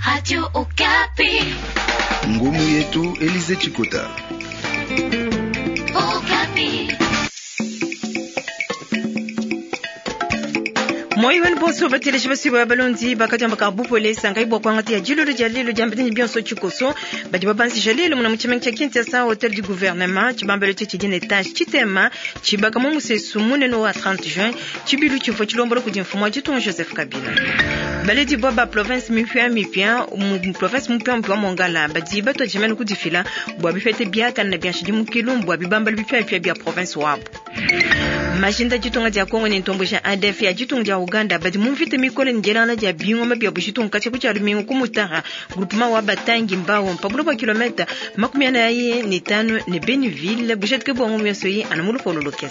Radio Okapi. Ngumu yetu Elize Chikota. Okapi. Moi wen bonso batele shibasi ba balonzi bakajamba ka bupole sanga ibo kwa ngati ya jilolo jalilo jambeni bionso chikoso badi babansi jalilo muna mchimeng chakinti sa hotel du gouvernement chibambelo chidine etage chitema chibaka mu musesu muneno wa 30 juin chibilu chifo chilombolo kudimfumwa jiton Joseph Kabila baledi boba province mipia mu province mupia mongala badi bato jemenu kudifila bwa bifete bia kan na bia shidimu kilumbu bwa bibambalo bipia bia province wabo Majinda jitonga dia Kongo ni ntombosha ADF ya jitonga dia Uganda badi mumfite mikole ngelana dia bingo mabia bushitonga kati kucha lumingo kumutaha groupement wa Batangi Mbawo mpabulo ba kilometa makumiana yaye ni 5 ni Beniville bushetke bongo myesoyi anamulu fololokes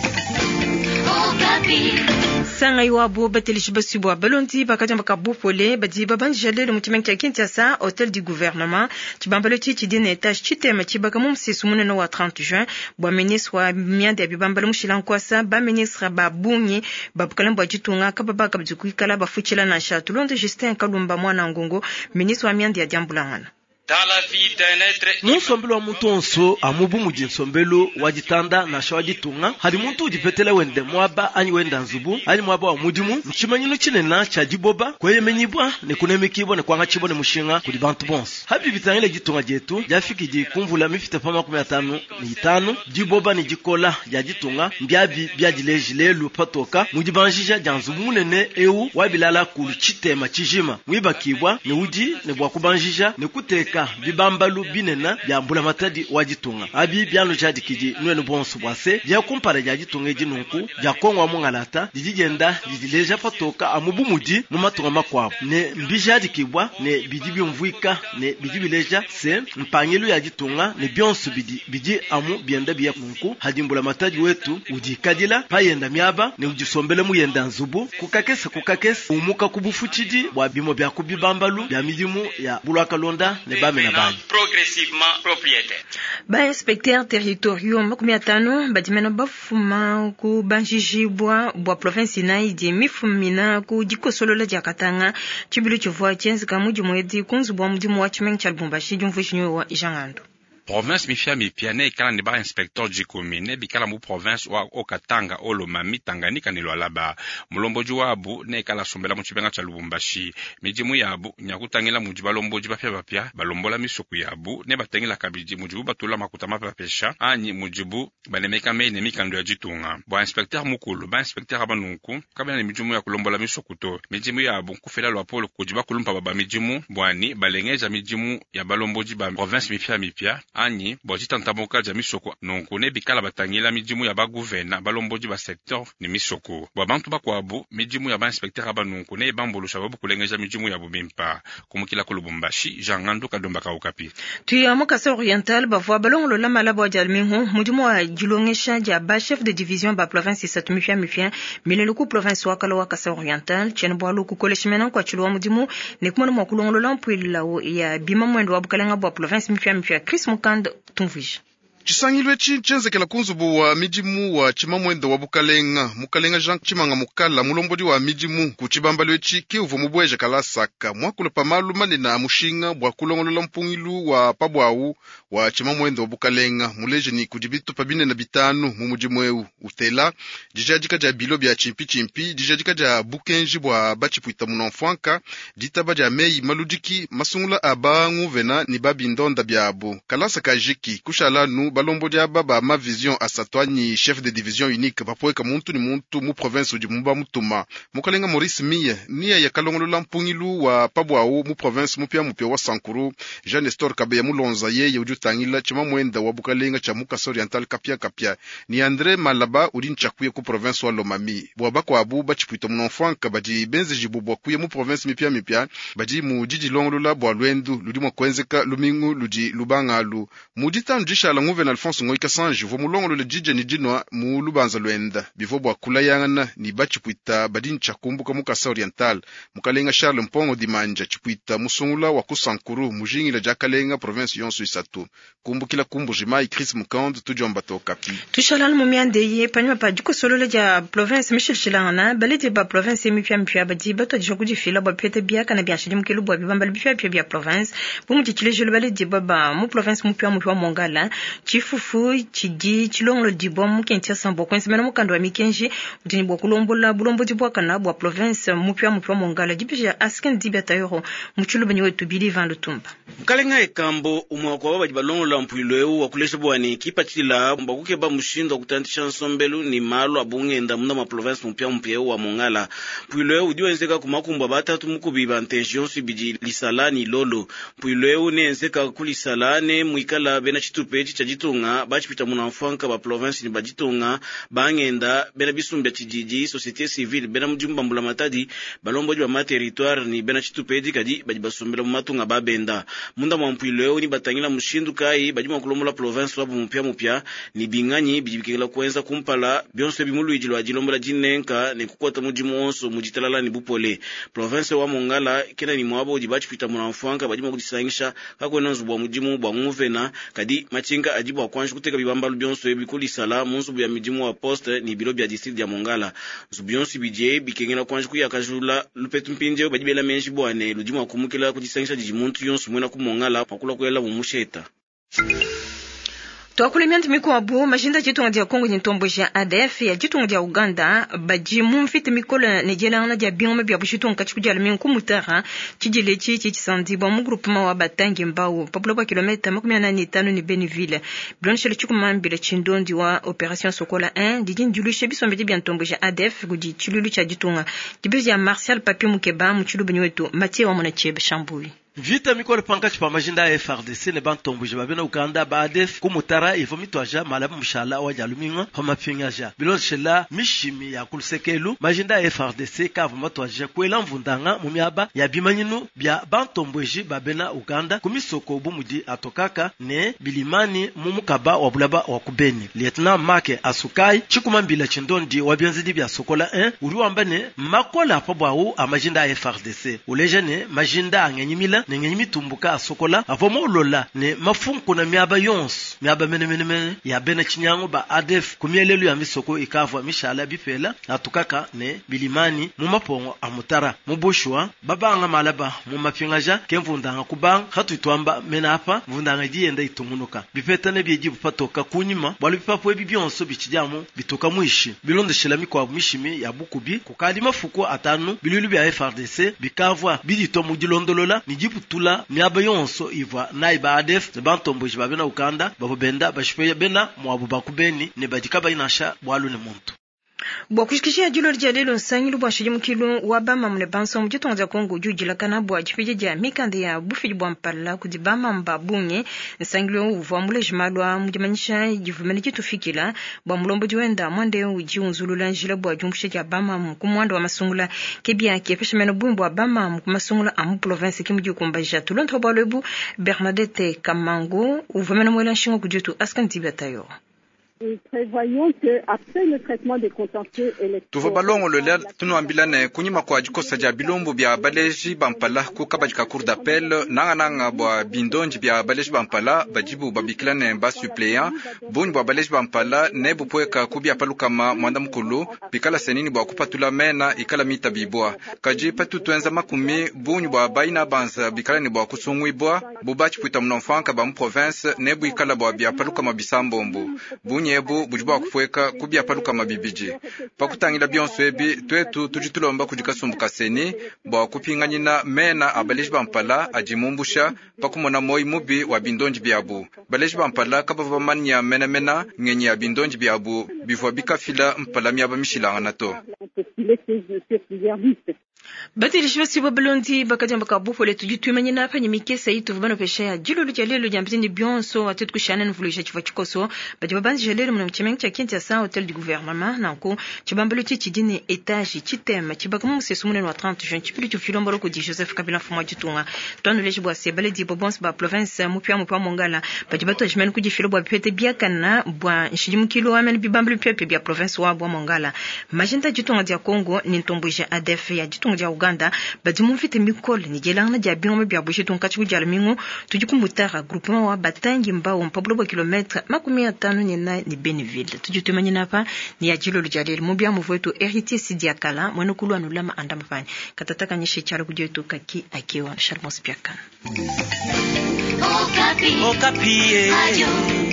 Sanga iwabo bateli shibasibo balonti bakajamba kabupole badi babanji jalelo mutimenge kinti sa hotel du gouvernement chibambalo chidine etage chitema chibaka mumsisu muneno wa 30 juin bwa ministre wa miande bibambalo mushilankwasa ba ministre babunyi babukalembo jitunga kababa kabjukikala bafuchila na Château Justin Kalumba mwana ngongo ministre wa miande ya Diambulangana Nsombelo wa mutonso amubu mujinsombelo wajitanda na shawajitunga hadi muntu ujipetele wende mwaba anyi wenda nzubu anyi mwaba wa mudimu mchimanyino chinena cha jiboba kweye menyibwa ne kunemikibwa ne kwanga chibo ne mushinga kuli bantu bonse habi bitangile jitunga jetu jafiki jikumvula mifite pama 15 jiboba ni jikola ya jitunga mbyabi byajilejile lupatoka mujibanjija janzubu munene eu wabilala kulu chitema chijima mwibakibwa ne uji ne bwa kubanjija ne kuteka bibambalu binena bya mbula matadi wajitunga abi byalo jadi kiji nwene bonso bwase bya kumpara ya jitunga jinunku bya kongwa mungalata dijigenda dijileja patoka amubumudi mu matunga makwabo ne mbijadi kibwa ne bidibi mvuika ne bidibileja se mpangelo ya jitunga ne byonso biji amu byenda bya kunku hadi mbula matadi wetu ujikadila payenda myaba ne ujisombele mu yenda nzubu kukakese umuka kubufuchidi bwa bimo bya kubibambalu bya midimu ya bulwaka londa ne progressivement propriétaire. Ba inspecteur territoriaux makumiatano badimena bafuma ku banjijibwa bwa province inaidi mifumina ku jikosolola jakatanga chibilu chivwa chenzi kamuji mwedi kunzu bwa mudimu wa chimeng chalbumbashi jumfushinyo wa Ijangando. Province mifia mipiane ikala ni ba inspecteur jikomine bikala mu province wa Okatanga Olomami Tanganyika ni lwalaba mulomboji wabu ne ikala sombela mu chibenga cha Lubumbashi mijimu yabu nyakutangila mu jibalomboji bapya balombola misuku yabu ne batengila kabiji mujibu batula makuta mapapesha anyi mujibu banemeka mene mikando ya jitunga ba inspecteur mukulu ba inspecteur abanunku kabana ni mijimu ya kulombola misuku to mijimu yabu kufela lwa polo kujiba kulumpa baba mijimu bwani balengeja mijimu ya balomboji ba province mipia anyi bojita ntamoka ja misoko nonko ne bikala batangila mijimu ya ba gouverneur balomboji ba secteur ni misoko ba bantu bakwabu mijimu ya ba inspecteur abanunko ne bambolusha babu kulengeja mijimu ya bubimpa kumukila ko Lubumbashi Jangando kadomba ka Okapi tuya mukasa oriental bavwa balongolo la malabo ya jalmingo mujimu wa jilongesha ja ba chef de division ba province satumifia mileluku province wa kala kasa oriental chenbwalu ku koleshimena kwa chulwa mujimu ne kumona makulongolo la mpwila ya bima mwendo wa bukalanga bwa province mifia Chris Mukand tumvisha Chisangilwe chenzekela kunzubu wa mijimu wa chimamwendo wa mukalenga Jean Chimanga mukala mulombodi wa mijimu kuchibambalwe kiuvu mubweja kalasaka mwakulu pamalu malina mushinga bwa kulongolola mpungilu wa pabwawu wa chimamwendo wa bukalenga muleje ni kudibitu pabine na bitanu mu mujimu utela dijajika ja bilo bya chimpi dijajika ja bukenji bwa bachipuita munonfwanka ditaba ja mei maludiki masungula abangu vena ni babi ndonda byabo kalasaka jiki kushala nu balombo dia baba ma vision asatwani chef de division unique bapoeka muntu ni muntu mu province udi mumba mutuma mukalenga Maurice Miye niya ya kalongolola mpungilu wa pabwawo mu province mupya wa Sankuru Jean Nestor Kabeya mulonza ye ujutangila chima mwenda wa bukalenga cha mukasa oriental kapya ni Andre Malaba udi nchakuye ku province wa Lomami bwaba kwa abu bachipuita munonfwanka baji benze jibubwa kuye mu province mipya baji mu jiji longolola bwa lwendu ludi mwa kwenzeka lumingu ludi lubangalu mudita njisha la nguve bwana Alphonse Ngoika Sanji vo mulongo le jije ni jinwa mu lubanza lwenda bivo bwa kulayangana ni bachipwita badini chakumbuka mukasa oriental mukalenga Charles Mpongo Dimanja chipwita musungula wa kusankuru mujingi la jakalenga province yonsu isatu kumbukila kumbujimai Chris Mukand tujomba to kapi tushalal mumiande ye panywa pa juko solo le ja province Michel Chilangana balete ba province mipya badi bato jokuji fila ba pete bia kana bia shidi mukelu bwa bibambal bia province bumu chile jolo balete baba mu province mupya Mongala chifufu chidi chilonglo dibo mukentia sambo kwense mena mukando wa mikenji udini bwa kulombola bulombo dibwa kana bwa province mupya Mongala dibija asken dibeta yoro muchulu banyo wetu biliva lutumba mkalenga ekambo umwako wa bajibalongo la mpulweu wa kulesha bwani kipa chila mbakuke ba mushindo kutantisha nsombelu ni malo abungenda muna ma province mupya wa Mongala mpulweu udiwenzeka kumakumbwa batatu mukubiba ntension sibiji lisalani lolo mpulweu nenzeka kulisalane muikala bena chitupechi chajitunga bachipita munamfanka ba province ni bajitunga bangenda bena bisumbya chijiji société civile bena mjumba mbula matadi balomboji ba territoire ni bena chitupechi kadi bajibasumbela mumatunga babenda munda mwampwileo ni batangila mushindu kai bajima kulomola province wabu mupya ni binganyi bijibikela kuenza kumpala byonse bimulu ijilo ajilombola jinenka ni kukwata mujimu onso mujitalala ni bupole province wa Mongala kena ni mwabo jibachipita munamfanka bajima kujisangisha kakwena nzubwa mujimu bwa nguvena kadi machinga ajibu akwanshi kuteka bibambalu byonso ebikuli sala munsubu ya mijimu wa poste ni bilo bya district ya Mongala zubiyonsi bije bikengela kwanshi kuyakajula lupetu mpinje bajibela menshi bwane lujimu akumukela kujisangisha jijimuntu yonso mwena ku Mongala pakula kwela mumusheta Tuakulemia ntimiko wabu majinda jitunga dia Kongo nyitombo ya ADF ya jitunga dia Uganda baji mumfiti mikola nejela na dia bioma bia bushitunga kachiku alimi nkumutara chijilechi chichisandi ba mu groupement wa Batangi Mbao papula kwa kilomita 15 ni Beniville blanche le chikumambile chindondi wa opération Sokola 1 dijin dilushe bisombedi bia ntombo ya ADF gudi chilulu cha jitunga dibizi ya Martial Papi Mukeba mchulu benyo wetu Mathieu wa Monachebe Shambui vita mikore pankachi pa majinda ya FRDC ne bantomboje babena Uganda ba ADF kumutara ivomitwaja malabu mshala wa jaluminga homa pingaja biloshela mishimi ya kulsekelu majinda ya FRDC ka vomitwaja kwela mvundanga mumiaba ya bimanyinu bya bantomboje babena Uganda kumisoko bumudi atokaka ne bilimani mumukaba wa bulaba wa kubeni lieutenant Make Asukai chikumambila chindondi wa byanzidi bya Sokola 1 uriwambane makola pabwawo amajinda ya FRDC ulejene majinda angenyimila nenye mitumbuka Sokola avomo lola ne mafunku na miaba yons miaba menemene ya bena chinyango ba ADF kumielelu ya misoko ikavwa mishala bifela atukaka ne bilimani mumapongo amutara mubushwa babanga malaba mumapingaja kemvundanga kubanga hatutwamba menapa mvundanga dienda itumunuka bipetane byeji bupatoka kunyima balipapo ebibyonso bikijamu bitoka muishi bilonde shelami kwa mishimi ya bukubi kukali mafuko atanu bilulu bya FRDC bikavwa bidito mujilondolola nijibu tula miaba yonso iva naiba ADF bantomboje babena Uganda babenda bashipeya bena mwabu bakubeni ne badikaba inasha bwalu ne muntu bwa kushikishia jilo jalelo nsangilu bwa shiji mukilo wabama mune banso mjitonga za Kongo jujila kana bwa jifije ja mikande ya bufiji bwa mpala kudibama mbabunye nsangilu uva mule jimalwa mjimanyisha jivumeni jitu fikila bwa mlombo juenda mwande uji unzulula njila bwa jumpushe ja bama mkumwanda wa masungula kebia kefesha meno bumbu wa bama mkumasungula amu province kimuji kumbajia tulonto bwa lebu Bernadette Kamango uvumeni mwela nshingo kujitu askan tibetayo. Prévoyons que après le traitement des contentieux électoraux tuvo balongo lola tunuambilane kunyima kwa jikosa ja bilombo bya baleji bampala kukabajika cour d'appel nanga bwa bindonji bya baleji bampala bajibu babikilane ba suppléant bunyi bwa baleji bampala ne bupweka kubya palukama mwanda mukulu bikala senini bwa kupatula mena ikala mita bibwa kaji patu twenza makumi bunyi bwa baina banza bikala ni bwa kusungwibwa bubachi puita mnofanka ba mu province ne bu ikala bwa bya palukama bisambombo bunyi ebu bujibwa kupweka kubya paluka mabibiji pakutangila byonso ebi twetu tujitulomba kujikasumbuka seni bwa kupinganyina mena abaleji bampala ajimumbusha pakumona moi mubi wa bindonji byabu baleji bampala kabava manya mena ngenye ya bindonji byabu bivwa bikafila mpala myaba mishilanga nato Batili shivasi wa Balondi bakati mbaka bupole tujitumanye na hapa nyimikesa itu vubano pesha ya jilo jalelo jambini bionso atitu kushana nvulisha chifa chikoso bajibabanzi jalelo mna mchemeng cha kinti ya saa hotel du gouvernement nanko chibambalo chidini etage chitema chibakamu sesumune wa 30 juin chipilu chufilombo loko di Joseph Kabila fuma jitunga twanu leji bwa sebale di bobons ba province mupia mongala bajibato jimene kujifilo bwa pete biakana bwa nshijimukilo amen bibambalo pepe bia province wa bwa mongala majinta jitunga dia Congo ni ntombuje ADF ya jitunga dia Uganda badimu mfite mikol ni jelanga dia bingome bia bushi tunkachi kujala mingo tujikumutara groupement wa batangi mbao mpablo bwa kilometre 500 ni Beneville tujitumanye napa ni ya jilo lujalele mubia mvoetu Héritier Sidiakala mwenu kulu anulama andamafani katataka nyeshe chara kujetu kaki akiwa Sharmos Piakan Okapi. Okapi.